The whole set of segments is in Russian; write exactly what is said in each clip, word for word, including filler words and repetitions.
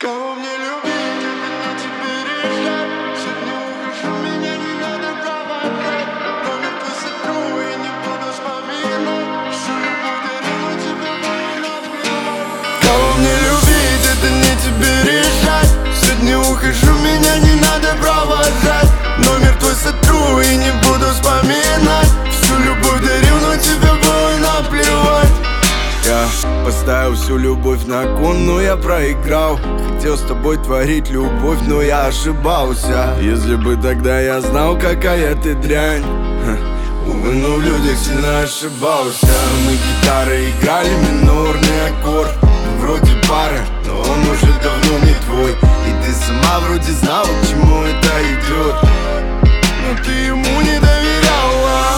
Кого мне любить, это не тебе решать. Сегодня ухожу, меня не надо провожать. Номер твой сотру и не буду вспоминать. Всю любовь дарю, но тебе было наплевать. Кого мне любить, это не тебе решать. Сегодня ухожу, меня не надо провожать. Номер твой сотру и не буду вспоминать. Всю любовь дарю, но тебе было наплевать. Я поставил всю любовь на кон, но я проиграл. Хотел с тобой творить любовь, но я ошибался. Если бы тогда я знал, какая ты дрянь. Увы, но в людях сильно ошибался. Мы гитары играли минорный аккорд. Вроде пары, но он уже давно не твой. И ты сама вроде знала, к чему это идет. Но ты ему не доверяла.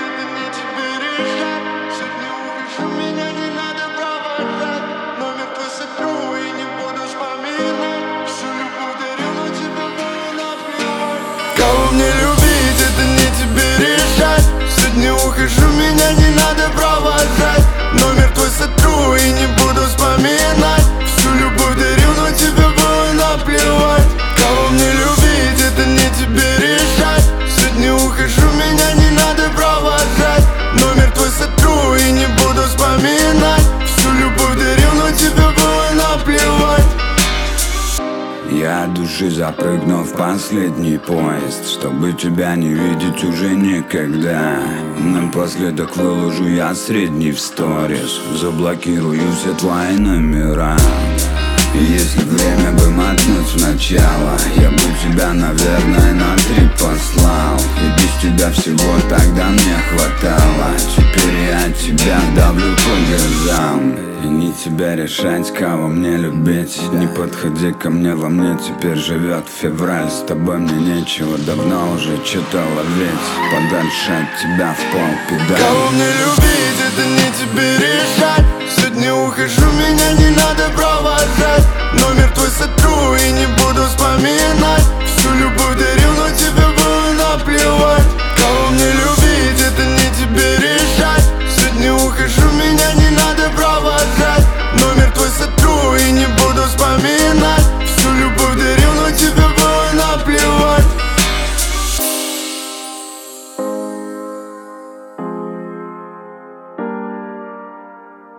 Кого мне любить, это не тебе решать. Сегодня ухожу, меня не надо провожать. Номер твой сотру и не буду вспоминать. Всю любовь дарю, но тебе было наплевать. Кого мне любить, это не тебе решать. Сегодня ухожу, меня не надо провожать. Номер твой сотру и не буду вспоминать. Всю любовь дарю, но тебе было наплевать. Я от души запрыгнул в последний поезд, чтобы тебя не видеть уже никогда. Напоследок выложу я средний в сторис, заблокирую все твои номера. Если время бы мотнуть сначала, я бы тебя, наверное, на три послал. И без тебя всего тогда мне хватало. Теперь я тебя давлю по глазам. И не тебя решать, кого мне любить. Не подходи ко мне, во мне теперь живет февраль. С тобой мне нечего давно уже что-то ловить. Подальше от тебя в пол педаль. Кого мне любить,